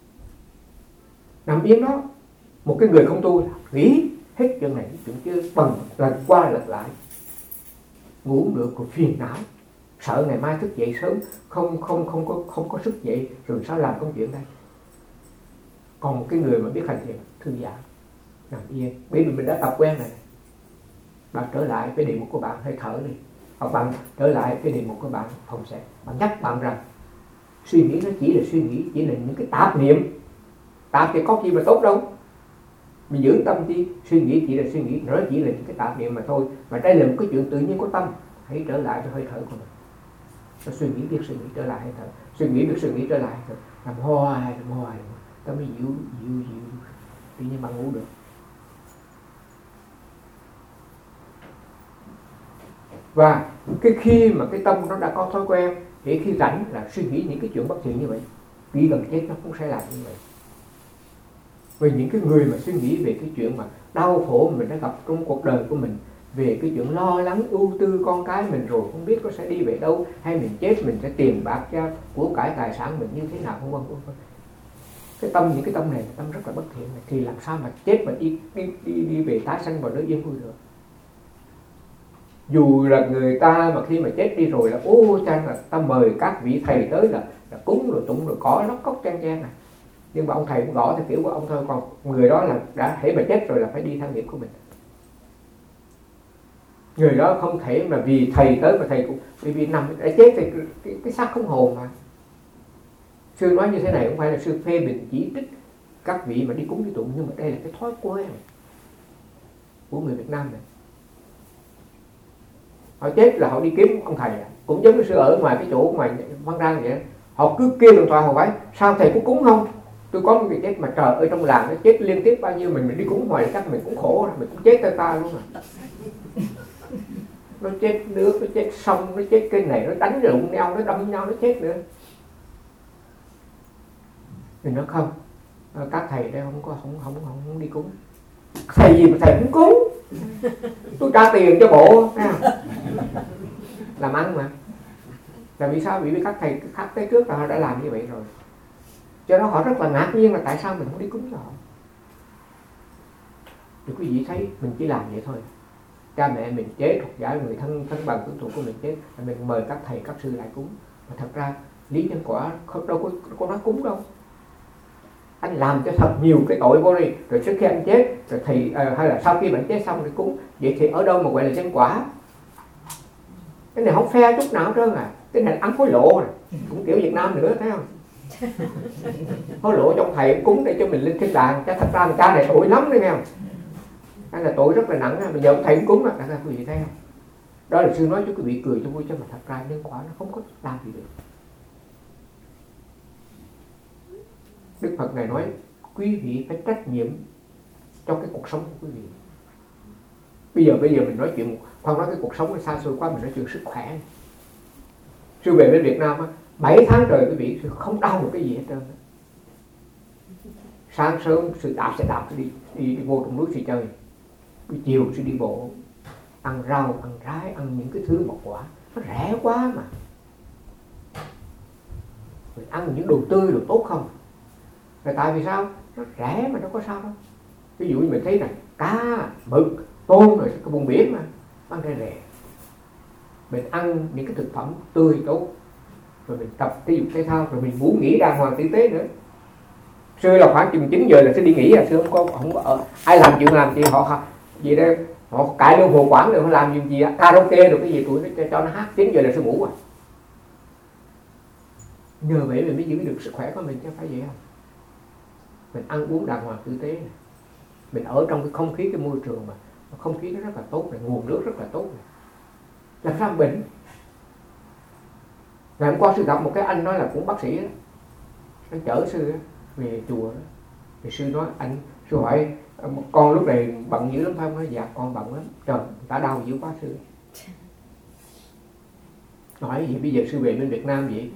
nằm yên đó. Một cái người không tu nghĩ hết chuyện này chuyện kia bằng lần qua lần lại, ngủ không được, còn phiền não, sợ ngày mai thức dậy sớm không có sức dậy rồi sao làm công chuyện đây. Còn một cái người mà biết hành thiền thư giãn nằm yên, bởi vì mình đã tập quen này. Bạn trở lại cái đề mục của bạn hơi thở đi, hoặc bạn trở lại cái đề mục của bạn phòng sẽ, bạn nhắc bạn rằng suy nghĩ nó chỉ là suy nghĩ, chỉ là những cái tạp niệm, tạp thì có gì mà tốt đâu. Mình giữ tâm chi, suy nghĩ chỉ là suy nghĩ, nó chỉ là những cái tạp niệm mà thôi. Mà đây là một cái chuyện tự nhiên của tâm, hãy trở lại cho hơi thở của mình. Nó suy nghĩ biết suy nghĩ trở lại hơi thở, suy nghĩ biết suy nghĩ trở lại hơi thở, làm hoài ta mới dịu tự nhiên bạn ngủ được. Và cái khi mà cái tâm nó đã có thói quen thì khi rảnh là suy nghĩ những cái chuyện bất thiện như vậy, khi gần chết nó cũng sẽ làm như vậy. Vì những cái người mà suy nghĩ về cái chuyện mà đau khổ mình đã gặp trong cuộc đời của mình, về cái chuyện lo lắng ưu tư con cái mình rồi không biết nó sẽ đi về đâu, hay mình chết mình sẽ tiền bạc cho của cải tài sản mình như thế nào, vân vân. Cái tâm, những cái tâm này là tâm rất là bất thiện này, thì làm sao mà chết mà đi về tái sanh vào nơi yên vui được. Dù là người ta mà khi mà chết đi rồi là chăng là ta mời các vị thầy tới là cúng rồi tụng rồi cỏ lóc cốc trang này, nhưng mà ông thầy cũng gõ theo kiểu của ông thôi, còn người đó là đã thể mà chết rồi là phải đi theo nghiệp của mình. Người đó không thể mà vì thầy tới mà thầy cũng vì nằm đã chết thì cái xác không hồn mà. Sư nói như thế này không phải là sư phê bình chỉ trích các vị mà đi cúng đi tụng, nhưng mà đây là cái thói quen của người Việt Nam này. Họ chết là họ đi kiếm ông thầy, cũng giống như sư ở ngoài cái chỗ ngoài Văn Rang vậy. Họ cứ kêu điện thoại họ hỏi sao thầy có cúng không? Tôi có một người chết mà trời ơi trong làng nó chết liên tiếp bao nhiêu, mình đi cúng hoài chắc mình cũng khổ, mình cũng chết ta luôn à. Nó chết nước, nó chết sông, nó chết cái này, nó đánh rụng nhau, nó đâm nhau, nó chết nữa. Thì nó không, các thầy đây không đi cúng. Thầy gì mà thầy cũng cúng, tôi trả tiền cho bộ, thấy không? Làm ăn mà. Là vì sao? Vì các thầy khác tới trước là họ đã làm như vậy rồi. Cho nên họ rất là ngạc nhiên là tại sao mình không đi cúng cho họ. Thì quý vị thấy mình chỉ làm vậy thôi. Cha mẹ mình chết hoặc giả người thân bằng tương thuộc của mình chết, mình mời các thầy các sư lại cúng. Mà thật ra lý nhân quả đâu có nói cúng đâu. Anh làm cho thật nhiều cái tội vô đi, rồi trước khi anh chết rồi thì hay là sau khi bạn chết xong thì cúng, vậy thì ở đâu mà gọi là nhân quả? Cái này không phe chút nào hết trơn à. Cái này ăn hối lộ này, cũng kiểu Việt Nam nữa, thấy không? Hối lộ trong thầy cúng để cho mình lên thiên đàng, chắc thật ra cha này tội lắm đấy nghe không? Cái là tội rất là nặng, bây giờ ông thầy cũng cúng á, quý vị thấy không? Đó là sư nói cho quý vị cười cho vui, chứ mà thật ra nhân quả nó không có làm gì được. Đức Phật này nói quý vị phải trách nhiệm trong cái cuộc sống của quý vị. Bây giờ mình nói chuyện, khoan nói cái cuộc sống nó xa xôi quá, mình nói chuyện sức khỏe. Sư về bên Việt Nam á, 7 tháng trời quý vị không đau một cái gì hết trơn. Sáng sớm sư đạp xe đạp đi vô trong núi sư chơi, buổi chiều sư đi bộ, ăn rau, ăn trái, ăn những cái thứ mọc quả, nó rẻ quá mà. Mình ăn những đồ tươi, đồ tốt không? Là tại vì sao? Nó rẻ mà nó có sao đâu. Ví dụ như mình thấy này, cá, mực, tôm rồi cái vùng biển mà ăn rẻ. Mình ăn những cái thực phẩm tươi tốt, rồi mình tập thể dục thể thao, rồi mình ngủ nghỉ đàng hoàng tử tế nữa. Xưa là khoảng chừng 9 giờ là sư đi nghỉ, xưa không có ở. Ai làm chuyện làm gì họ gì đây, họ cãi lương hồ quản được, họ làm gì karaoke được cái gì tụi nó cho nó hát 9 giờ là sư ngủ à. Nhờ vậy mình mới giữ được sức khỏe của mình, chứ phải vậy không? Mình ăn uống đàng hoàng tử tế này. Mình ở trong cái không khí, cái môi trường mà không khí nó rất là tốt này, nguồn nước rất là tốt này. Làm sao bệnh? Ngày hôm qua sư gặp một cái anh nói là cũng bác sĩ đó, anh chở sư đó, về chùa đó. Thì sư nói sư hỏi con lúc này bận dữ lắm phải không? Nói dạ con bận lắm. Trời, đã đau dữ quá sư. Nói vậy bây giờ sư về bên Việt Nam vậy,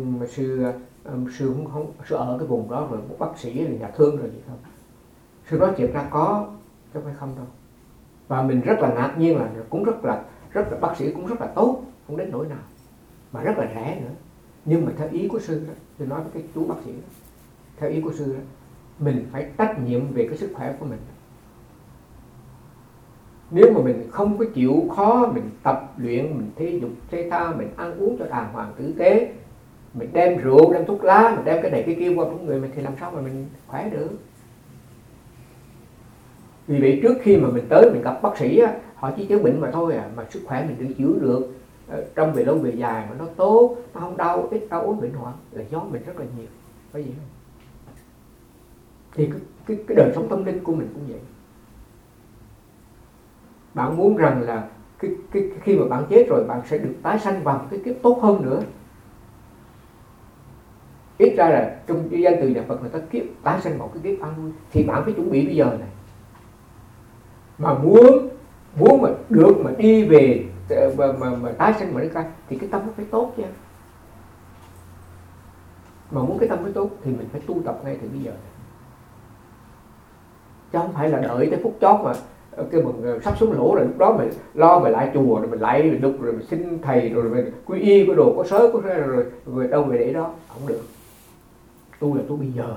sư sư ở cái vùng đó rồi, một bác sĩ là nhà thương rồi gì không? Sư nói chuyện ra có, chứ không phải không đâu. Và mình rất là ngạc nhiên là cũng rất là bác sĩ cũng rất là tốt, không đến nỗi nào, mà rất là rẻ nữa. Nhưng mà theo ý của sư đó, tôi nói với cái chú bác sĩ đó, theo ý của sư đó, mình phải trách nhiệm về cái sức khỏe của mình. Nếu mà mình không có chịu khó, mình tập luyện, mình thể dục thể thao, mình ăn uống cho đàng hoàng tử tế, mình đem rượu, đem thuốc lá, mình đem cái này cái kia qua trong người mình, thì làm sao mà mình khỏe được? Vì vậy trước khi mà mình tới mình gặp bác sĩ á, họ chỉ chữa bệnh mà thôi à, mà sức khỏe mình được giữ được trong về lâu về dài mà nó tốt, nó không đau, ít đau ốm bệnh hoạn là do mình rất là nhiều. Có gì không? Thì cái đời sống tâm linh của mình cũng vậy. Bạn muốn rằng là khi mà bạn chết rồi bạn sẽ được tái sanh vào một cái kiếp tốt hơn nữa. Ít ra là trong danh từ nhà Phật người ta kiếp tái sanh một cái kiếp an vui, thì bạn phải chuẩn bị bây giờ này. Mà muốn mà được mà đi về mà tái sanh mà cái thì cái tâm nó phải tốt chứ. Mà muốn cái tâm phải tốt thì mình phải tu tập ngay từ bây giờ. Chứ không phải là đợi tới phút chót mà cái mình sắp xuống lỗ rồi lúc đó mình lo mình lại chùa rồi mình lại mình đục rồi mình xin thầy rồi mình quy y cái đồ có sớ rồi đâu về để đó, không được. Tu là tu bây giờ.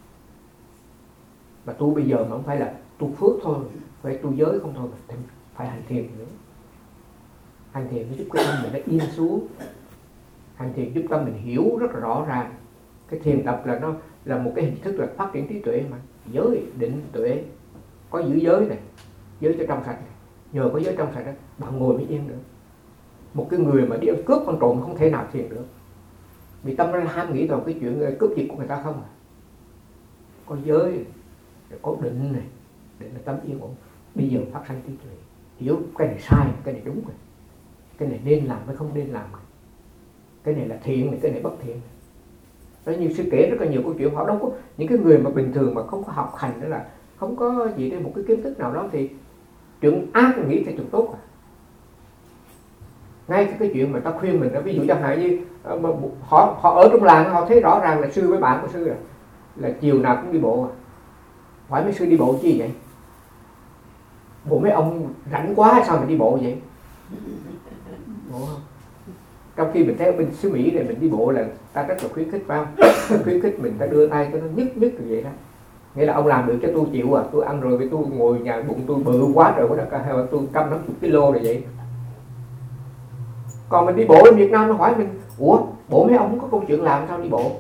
Mà tu bây giờ mà không phải là tu phước thôi, phải tu giới không thôi, mà phải hành thiền nữa. Hành thiền nó giúp cái tâm mình nó yên xuống. Hành thiền giúp tâm mình hiểu rất là rõ ràng. Cái thiền tập là nó là một cái hình thức là phát triển trí tuệ mà. Giới, định, tuệ. Có giữ giới này, giới cho trong sạch này. Nhờ có giới trong sạch đó, bạn ngồi mới yên được. Một cái người mà đi ăn cướp ăn trộm không thể nào thiền được. Vì tâm nó ham nghĩ vào cái chuyện cướp giật của người ta không à. Có giới, rồi có định này, định là tâm yên ổn. Bây giờ phát sanh trí tuệ, hiểu cái này sai, cái này đúng rồi, cái này nên làm hay không nên làm, cái này là thiện này, cái này bất thiện. Đó, như sư kể rất là nhiều câu chuyện. Họ đâu có những cái người mà bình thường mà không có học hành, đó là không có gì đến một cái kiến thức nào đó, thì chuyện ác nghĩ thì chuyện tốt à. Ngay cái chuyện mà ta khuyên mình, ví dụ chẳng hạn như mà họ ở trong làng, họ thấy rõ ràng là sư với bạn của sư là chiều nào cũng đi bộ à. Hỏi mấy sư đi bộ chi vậy? Bộ mấy ông rảnh quá sao mình đi bộ vậy? Bộ không? Trong khi mình thấy ở bên xứ Mỹ này mình đi bộ là ta rất là khuyến khích, phải không? Khuyến khích mình ta đưa tay cho nó nhức như vậy đó. Nghĩa là ông làm được cho tôi chịu à, tôi ăn rồi với tôi ngồi nhà bụng tôi bự quá rồi, có được hay là tôi 150 kg rồi vậy. Còn mình đi bộ ở Việt Nam nó hỏi mình, ủa bộ mấy ông không có công chuyện làm sao đi bộ?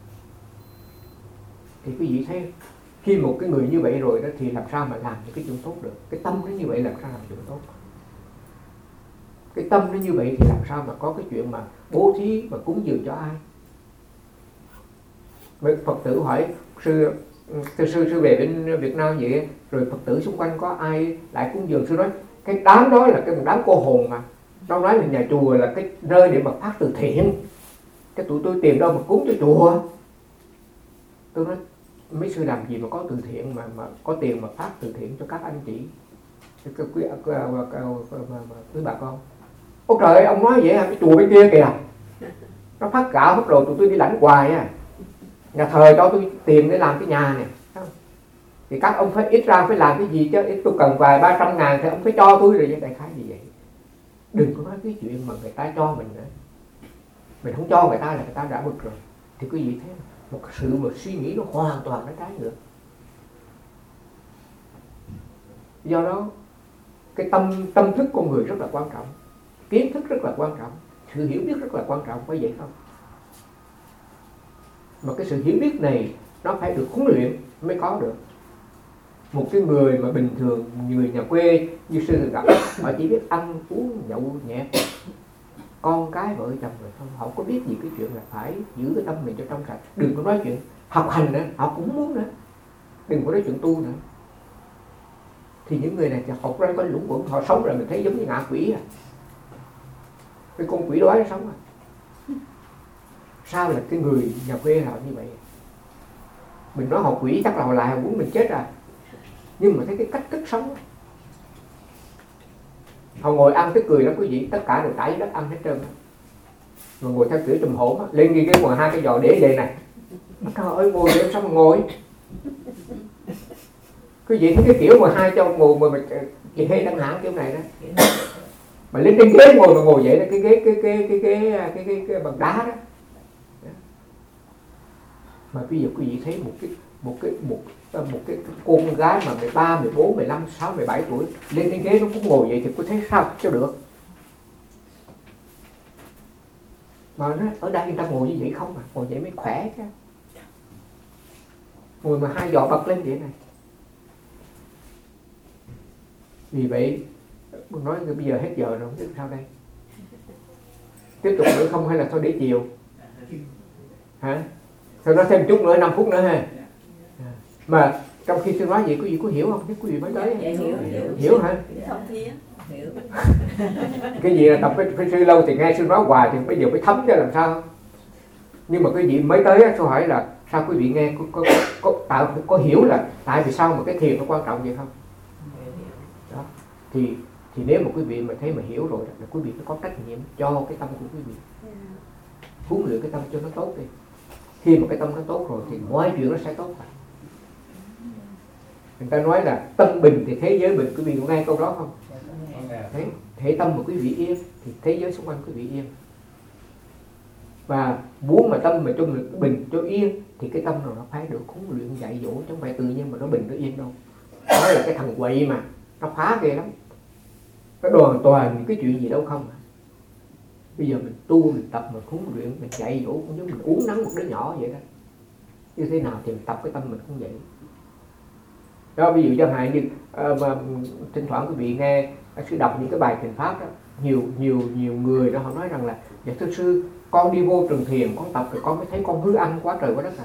Thì quý vị thấy khi một cái người như vậy rồi đó thì làm sao mà làm những cái chuyện tốt được. Cái tâm nó như vậy làm sao làm chuyện tốt. Cái tâm nó như vậy thì làm sao mà có cái chuyện mà bố thí mà cúng dường cho ai. Mấy Phật tử hỏi sư về bên Việt Nam vậy, rồi Phật tử xung quanh có ai lại cúng dường? Sư nói cái đám đó là cái một đám cô hồn mà. Nó nói là nhà chùa là cái nơi để mà phát từ thiện, cái tụi tôi tiền đâu mà cúng cho chùa. Tôi nói mấy sư làm gì mà có từ thiện mà có tiền mà phát từ thiện cho các anh chị, quý bà con. Ôi trời ơi, ông nói vậy hả? Cái chùa bên kia kìa, nó phát gạo phát đồ tụi tôi đi lãnh hoài á. Nhà thờ cho tôi tiền để làm cái nhà này, thì các ông phải ít ra phải làm cái gì chứ. Ít tôi cần vài 300 ngàn thì ông phải cho tôi rồi, đại khái gì vậy. Đừng có nói cái chuyện mà người ta cho mình nữa. Mình không cho người ta là người ta đã bực rồi. Thì quý vị thấy một sự mà suy nghĩ nó hoàn toàn nó trái ngược. Do đó cái tâm thức con người rất là quan trọng, kiến thức rất là quan trọng, sự hiểu biết rất là quan trọng, phải vậy không? Mà cái sự hiểu biết này nó phải được huấn luyện mới có được. Một cái người mà bình thường, người nhà quê như sư gặp, họ chỉ biết ăn uống nhậu nhẹt, con cái vợ chồng rồi không, họ có biết gì cái chuyện là phải giữ cái tâm mình cho trong sạch. Đừng có nói chuyện học hành nữa, họ cũng muốn nữa. Đừng có nói chuyện tu nữa. Thì những người này thì học ra có lũng quẩn, họ sống rồi mình thấy giống như ngạ quỷ à. Cái con quỷ đói nó sống à. Sao là cái người nhà quê họ như vậy? Mình nói họ quỷ chắc là họ lại họ muốn mình chết à. Nhưng mà thấy cái cách thức sống, họ ngồi ăn tức cười lắm quý vị, tất cả đều trải dưới đất ăn hết trơn. Mà ngồi theo kiểu trùm hổm á, lên cái ngồi hai cái giò để đây này. Trời ơi, ngồi để sao mà ngồi? Quý vị thấy cái kiểu mà hai cho ngồi mà chị hay đăng hãng kiểu này đó. Mà lên trên ghế ngồi vậy đó, cái bằng đá đó. Mà bây giờ quý vị thấy một cái con gái mà 13, 14, 15, 16, 17 tuổi lên trên ghế nó cũng ngồi vậy thì có thấy sao cho được? Mà nó ở đây người ta ngồi như vậy không à, ngồi vậy mới khỏe chứ. Ngồi mà hai giò bật lên vậy này. Vì vậy mình nói bây giờ hết giờ rồi, không biết sao đây. Tiếp tục nữa không hay là thôi để chiều? Hả? Thôi nói thêm chút nữa, 5 phút nữa ha. Mà trong khi tôi nói vậy quý vị có hiểu không? Chứ quý vị mới tới. Hiểu hả? Hiểu. Cái gì là tập với sư lâu thì nghe sư nói hoài thì bây giờ mới thấm cho làm sao. Nhưng mà quý vị mới tới tôi hỏi là sao quý vị nghe có hiểu là tại vì sao mà cái thiền nó quan trọng vậy không? Đó. Thì nếu mà quý vị mà thấy mà hiểu rồi là quý vị phải có trách nhiệm cho cái tâm của quý vị. Huấn luyện cái tâm cho nó tốt đi. Khi mà cái tâm nó tốt rồi thì mọi chuyện nó sẽ tốt rồi. Người ta nói là tâm bình thì thế giới bình, quý vị có nghe câu đó không? Thể tâm mà quý vị yên thì thế giới xung quanh quý vị yên. Và muốn mà tâm mà cho mình bình cho yên thì cái tâm rồi nó phải được huấn luyện dạy dỗ, chứ không phải tự nhiên mà nó bình nó yên đâu. Đó là cái thằng quậy mà nó phá ghê lắm, nó đoàn toàn những cái chuyện gì đâu không. Bây giờ mình tu, mình tập, mình huấn luyện, mình dạy dỗ cũng giống mình uống nắng một đứa nhỏ vậy đó. Như thế nào thì mình tập cái tâm mình cũng vậy. Đó, ví dụ chẳng hạn như mà thỉnh thoảng quý vị nghe sư đọc những cái bài thiền pháp đó, nhiều người đó họ nói rằng là dạ thưa sư, con đi vô trường thiền con tập rồi con mới thấy con hư ăn quá trời quá đất à.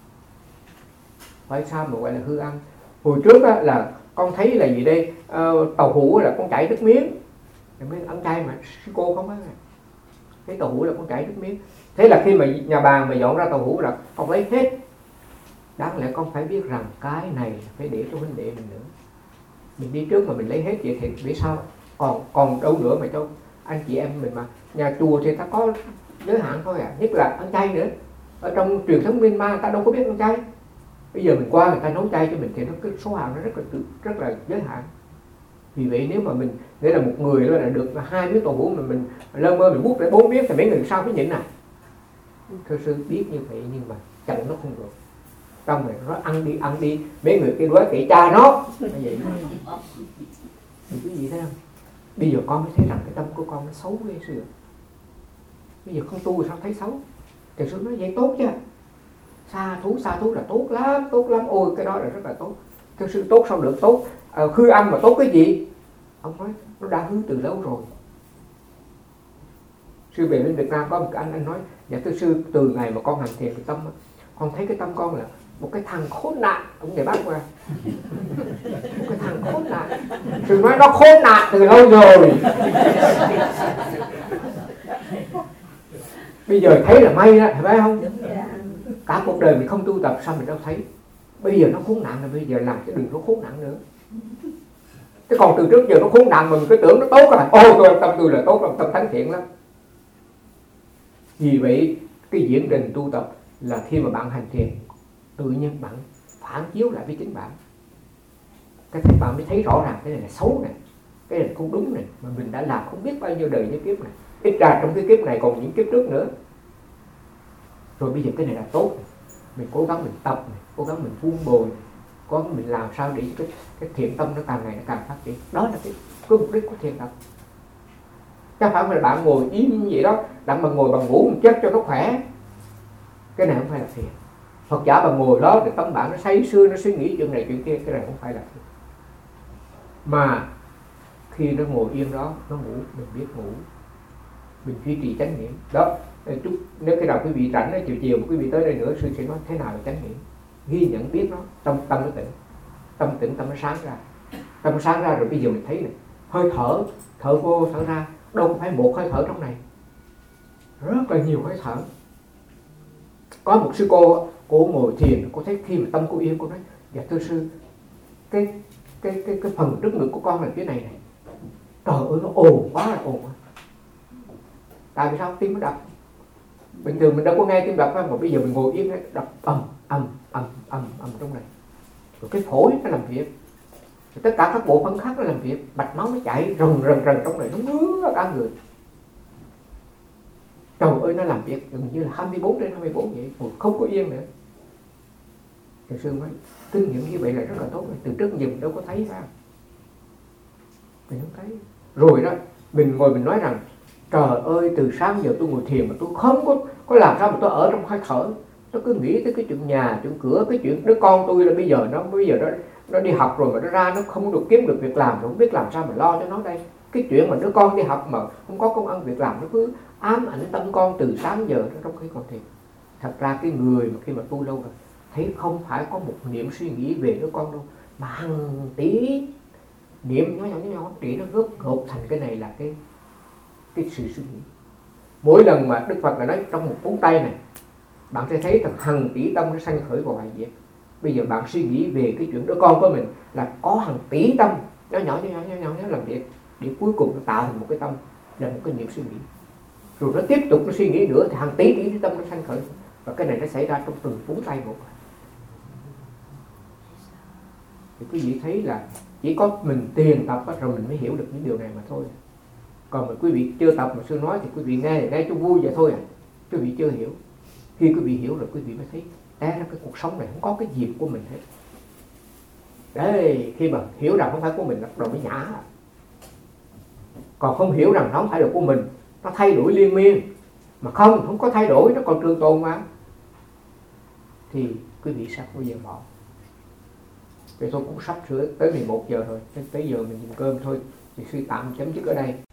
Phải sao mà gọi là hư ăn? Hồi trước á, là con thấy là gì đây, tàu hũ là con chảy nước miếng, miếng ăn chay mà sư cô không á, thấy tàu hũ là con chảy nước miếng. Thế là khi mà nhà bàn mà dọn ra tàu hũ là con lấy hết. Đáng lẽ con phải biết rằng cái này phải để cho huynh đệ mình nữa. Mình đi trước mà mình lấy hết vậy thì vì sao? Còn đâu nữa mà cho anh chị em mình mà. Nhà chùa thì ta có giới hạn thôi à, nhất là ăn chay nữa. Ở trong truyền thống Myanmar người ta đâu có biết ăn chay. Bây giờ mình qua người ta nấu chay cho mình thì nó cái số hàng nó rất là giới hạn. Vì vậy nếu mà mình nghĩa là một người đó là được 2 miếng tàu hũ mà mình lơ mơ mình bút lại 4 miếng thì mấy người sao phải nhịn à? Thưa sư biết như vậy nhưng mà chậm nó không được. Trong này nó ăn đi mấy người kia đói kệ cha nó vậy. Thì cái gì thế không? Bây giờ con mới thấy rằng cái tâm của con nó xấu ghê sư. Bây giờ không tu sao thấy xấu? Thì sư nói vậy tốt chứ. Xa thú là tốt lắm. Ôi cái đó là rất là tốt. Thưa sư tốt sao được tốt? Hư ăn mà tốt cái gì? Ông nói nó đã hư từ lâu rồi. Sư về đến Việt Nam có một cái anh nói dạ thưa sư, từ ngày mà con hành thiền cái tâm con thấy cái tâm con là một cái thằng khốn nạn. Ông để bác qua một cái thằng khốn nạn. Sư nói nó khốn nạn từ lâu rồi. Bây giờ thấy là may đó, phải không? Cả cuộc đời mình không tu tập sao mình đâu thấy. Bây giờ nó khốn nạn rồi, bây giờ làm cái đừng có khốn nạn nữa. Chứ còn từ trước giờ nó khốn nạn mà mình cứ tưởng nó tốt rồi. Ôi tâm tôi là tốt, tâm thánh thiện lắm. Vì vậy cái diễn trình tu tập là khi mà bạn hành thiền tự nhiên bạn phản chiếu lại với chính bạn. Cái thấy bạn mới thấy rõ ràng cái này là xấu này, cái này là không đúng này, mà mình đã làm không biết bao nhiêu đời như kiếp này. Ít ra trong cái kiếp này còn những kiếp trước nữa. Rồi bây giờ cái này là tốt này. Mình cố gắng mình tập này, cố gắng mình vun bồi, cố gắng mình làm sao để cái thiện tâm nó càng ngày nó càng phát triển. Đó là cái mục đích của thiền tập. Chứ phải là bạn ngồi im như vậy đó, bạn mà ngồi bằng ngủ một chết cho nó khỏe. Cái này không phải là thiền. Phật giả bạn ngồi đó để tâm bạn nó say sưa, nó suy nghĩ chuyện này chuyện kia, cái này không phải là thiền. Mà khi nó ngồi yên đó, nó ngủ, mình biết ngủ, mình duy trì chánh niệm. Đó, nếu khi nào quý vị rảnh chiều mà quý vị tới đây nữa, sư sẽ nói thế nào là chánh niệm. Ghi nhận biết nó, tâm nó tỉnh, tâm nó sáng ra. Tâm nó sáng ra rồi bây giờ mình thấy này, hơi thở vô thở ra, đâu có phải một hơi thở trong này, rất là nhiều hơi thở. Có một sư cô ngồi thiền, cô thấy khi mà tâm cô yên, cô nói dạ thưa sư, cái phần trước ngực của con là phía này này, trời ơi nó ồn quá là ồn quá. Tại vì sao? Tim nó đập. Bình thường mình đâu có nghe tim đập mà bây giờ mình ngồi yên đập ầm trong này. Rồi cái phổi nó làm việc, rồi tất cả các bộ phận khác nó làm việc, mạch máu nó chạy rần trong này, nó ngứa cả người. Trời ơi nó làm việc gần như là 24/24 vậy, không có yên nữa. Thì sư nói kinh nghiệm như vậy là rất là tốt, từ trước giờ mình đâu có thấy ra, mình không thấy. Rồi đó mình ngồi mình nói rằng trời ơi từ sáng giờ tôi ngồi thiền mà tôi không có làm sao mà tôi ở trong hơi thở. Tôi cứ nghĩ tới cái chuyện nhà, chuyện cửa, cái chuyện đứa con tôi là bây giờ nó đi học rồi mà nó ra nó không được kiếm được việc làm, rồi không biết làm sao mà lo cho nó đây. Cái chuyện mà đứa con đi học mà không có công ăn việc làm nó cứ ám ảnh tâm con từ sáng giờ trong khi còn thiền. Thật ra cái người mà khi mà tu lâu rồi thấy không phải có một niệm suy nghĩ về đứa con đâu, mà hàng tỷ niệm nhỏ để nó gộp thành cái này là cái sự suy nghĩ. Mỗi lần mà Đức Phật là nói trong một cuốn tay này, bạn sẽ thấy rằng hàng tỷ tâm nó sanh khởi vào hoài diệt. Bây giờ bạn suy nghĩ về cái chuyện đứa con của mình là có hàng tỷ tâm nhỏ làm việc để cuối cùng nó tạo thành một cái tâm là một cái niệm suy nghĩ. Rồi nó tiếp tục nó suy nghĩ nữa thì hàng tỷ tâm nó sanh khởi, và cái này nó xảy ra trong từng cuốn tay một. Thì quý vị thấy là chỉ có mình tiền tập rồi mình mới hiểu được những điều này mà thôi. Còn mà quý vị chưa tập mà sư nói thì quý vị nghe cho vui vậy thôi à. Quý vị chưa hiểu. Khi quý vị hiểu rồi quý vị mới thấy ra cái cuộc sống này không có cái gì của mình hết. Đấy, khi mà hiểu rằng không phải của mình rồi mới nhả. Còn không hiểu rằng nó không phải là của mình, nó thay đổi liên miên. Mà không có thay đổi, nó còn trường tồn mà, thì quý vị sẽ bao giờ bỏ. Vậy thôi cũng sắp sửa tới 11 giờ rồi, tới giờ mình dùng cơm thôi, thì sư tạm chấm dứt ở đây.